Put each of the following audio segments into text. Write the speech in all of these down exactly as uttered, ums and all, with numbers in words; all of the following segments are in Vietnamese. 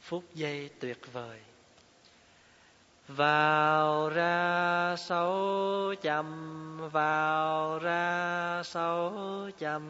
phút giây tuyệt vời. Vào ra sâu chậm, vào ra sâu chậm,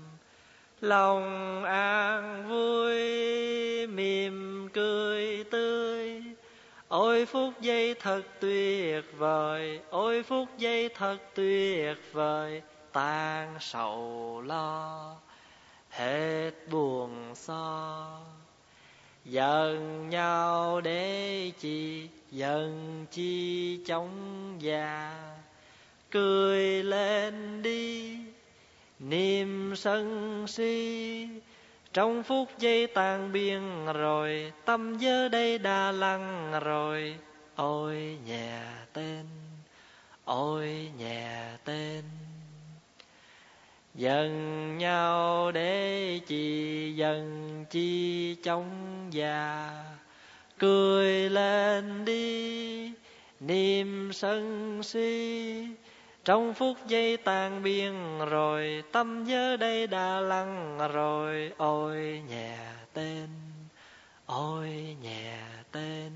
lòng an vui mỉm cười tươi. Ôi phút giây thật tuyệt vời, ôi phút giây thật tuyệt vời, tan sầu lo hết buồn so. Giận nhau để chi, giận chi chóng già, cười lên đi niềm sân si. Trong phút giây tan biên rồi, tâm giờ đây đã lặng rồi. Ôi nhà tên, ôi nhà tên. Giận nhau để chi, giận chi chóng già, cười lên đi niềm sân si. Trong phút giây tan biên rồi, tâm giờ đây đã lặng rồi. Ôi nhà tên, ôi nhà tên.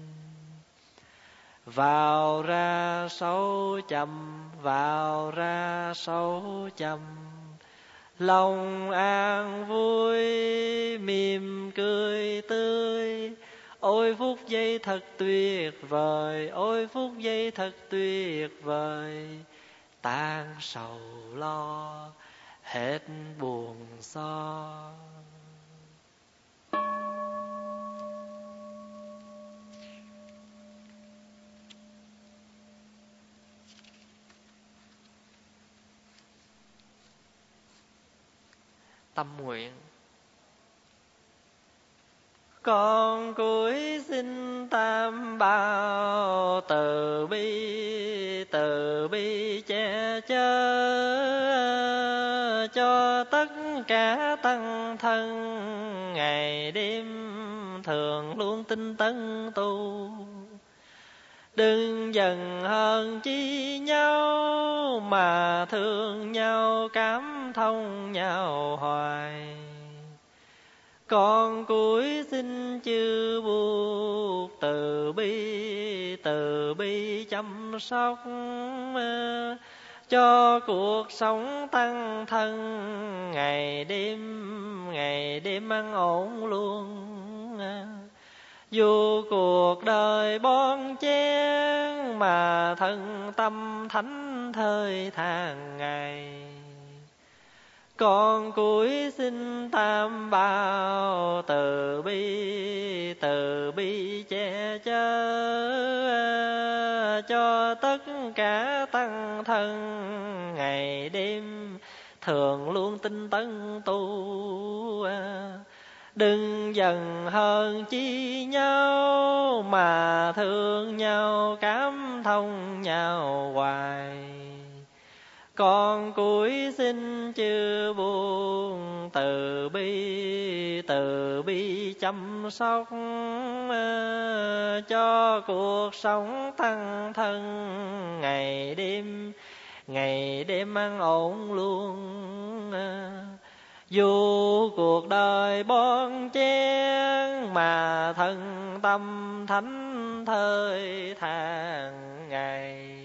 Vào ra sâu chậm, vào ra sâu chậm, lòng an vui mỉm cười tươi. Ôi phút giây thật tuyệt vời, ôi phút giây thật tuyệt vời, tan sầu lo hết buồn so. Tâm nguyện. Con cúi xin Tam Bảo từ bi, từ bi che chở cho tất cả tăng thân, ngày đêm thường luôn tinh tấn tu. Đừng giận hờn chi nhau, mà thương nhau cảm thông nhau hoài. Con cúi xin chư Bụt từ bi, từ bi chăm sóc cho cuộc sống tăng thân, ngày đêm ngày đêm ăn ổn luôn. Dù cuộc đời bon chen, mà thân tâm thánh thơi hàng ngày. Con cúi xin Tam Bảo từ bi, từ bi che chở cho tất cả tăng thân, ngày đêm thường luôn tinh tấn tu. Đừng giận hờn chi nhau, mà thương nhau cảm thông nhau hoài. Con cúi xin chư Bụt từ bi, từ bi chăm sóc cho cuộc sống tăng thân, ngày đêm ngày đêm ăn ổn luôn. Dù cuộc đời bon chen, mà thân tâm thánh thơi hàng ngày.